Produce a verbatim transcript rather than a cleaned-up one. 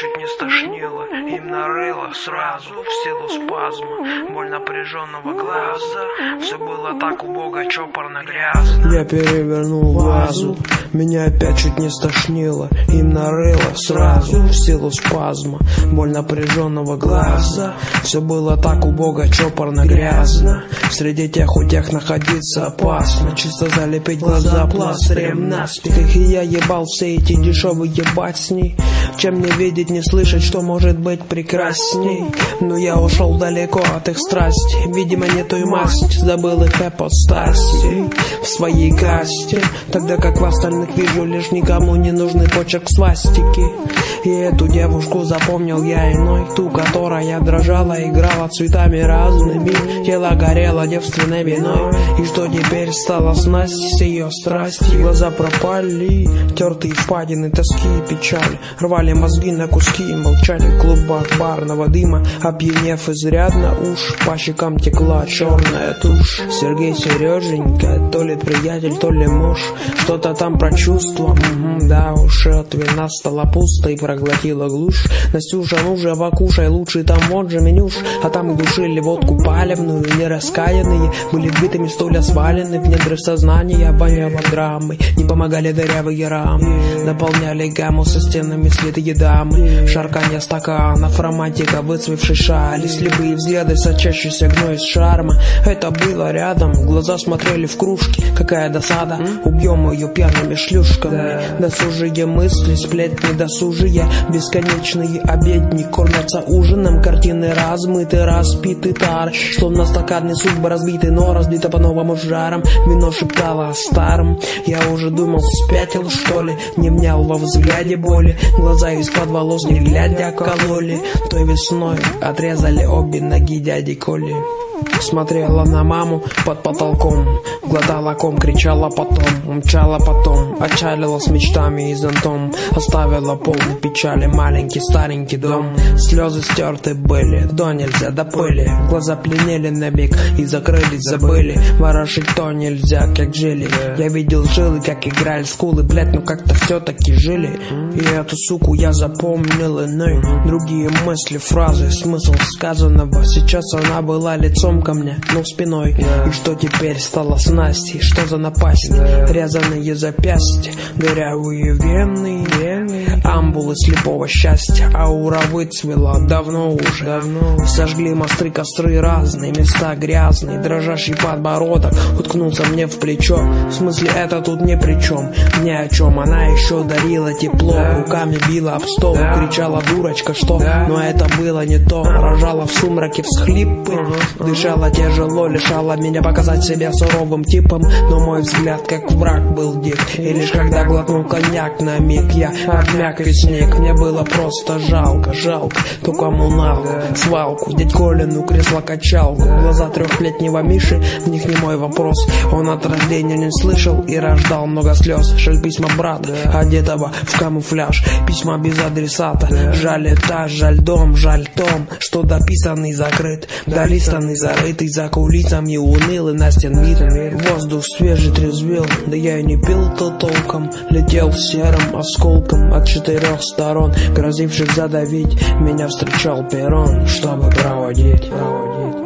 чуть не стошнило, им нарыло сразу в силу спазма, боль напряженного глаза. Все было так убого, чопорно, грязно. Я перевернул вазу, меня опять чуть не стошнило, им нарыло сразу в силу спазма, боль напряженного глаза. Все было так убого, чопорно, грязно. Среди тех у тех находиться опасно, чисто залепить глаза пластырем наспех. Их и я ебал все эти дешевые басни, чем не видеть, не слышать, что может быть прекрасней. Но я ушел далеко от их страсти, видимо не той масти, забыл их апостасии в своей касте, тогда как в остальных вижу лишь никому не нужный почерк свастики. И эту девушку запомнил я иной, ту, которая дрожала, играла цветами разными, тело горело девственной виной. И что теперь стало снасти с ее страсти? Глаза пропали, тертые впадины, тоски и печали, рвали мозги на куски и молчали в клубах барного дыма. Опьянев изрядно уж, по щекам текла черная тушь. Сергей, Сереженька, то ли приятель, то ли муж, что-то там про чувства, угу, да уж. От вина стало пусто и проглотила глушь. Настюша, ну же, покушай, лучший там вот же менюш. А там и душили водку палевную, нераскаянные были битыми стулья свалены в недры сознания, воняло драмой. Не помогали дырявые рамы, наполняли гамму со стенами слитые дамы. Шарканье стаканов, романтика, выцвевшей шали, слепые взгляды, сочащийся гной из шарма. Это было рядом, глаза смотрели в кружки. Какая досада, убьем ее пьяными шлюшками. Досужие мысли, сплетни досужие, бесконечные обедни кормятся ужином. Картины размыты, распиты тар, словно стаканы судьбы разбиты, но разбиты по-новому жаром. Вино шептало о старом. Я уже думал, спятил что ли, не внял во взгляде боли. Глаза из-под волос не глядя кололи. Той весной отрезали обе ноги дяди Коли. Смотрела на маму под потолком, глотала ком, кричала потом, умчала потом, отчалила с мечтами и зонтом, оставила полный печали маленький старенький дом. Слезы стерты были, до нельзя, до пыли, глаза пленели на миг и закрылись, забыли. Ворошить то нельзя, как жили. Я видел жилы, как играли скулы, блять, ну как-то все-таки жили. И эту суку я запомнил иной, другие мысли, фразы, смысл сказанного. Сейчас она была лицом ко мне, но спиной. И что теперь стало с Настей? Что за напасть? Резаные запястья, дырявые вены, амбулы слепого счастья. Аура выцвела давно уже, давно. Сожгли мосты, костры, разные места грязные. Дрожащий подбородок уткнулся мне в плечо. В смысле, это тут ни при чем, ни о чем. Она еще дарила тепло, руками била об стол, кричала дурочка, что? Но это было не то. Рожала в сумраке всхлипы, дышала тяжело, лишала меня показать себя суровым типом. Но мой взгляд как враг был дик, и лишь когда глотнул коньяк на миг я обмяк весь снег. Мне было просто жалко, жалко ту коммуналку, свалку, дядь Колину кресло-качалку. Глаза трехлетнего Миши, в них не мой вопрос. Он от рождения не слышал и рождал много слез. Жаль письма брата, одетого в камуфляж, письма без адресата. Жаль этаж, жаль дом, жаль том, что дописанный закрыт, долистанный зарытый за кулисами, унылый на стен видом. Воздух свежий трезвел, да я и не пил-то толком. Летел серым осколком от четырех сторон, грозивших задавить. Меня встречал перрон, чтобы проводить, проводить.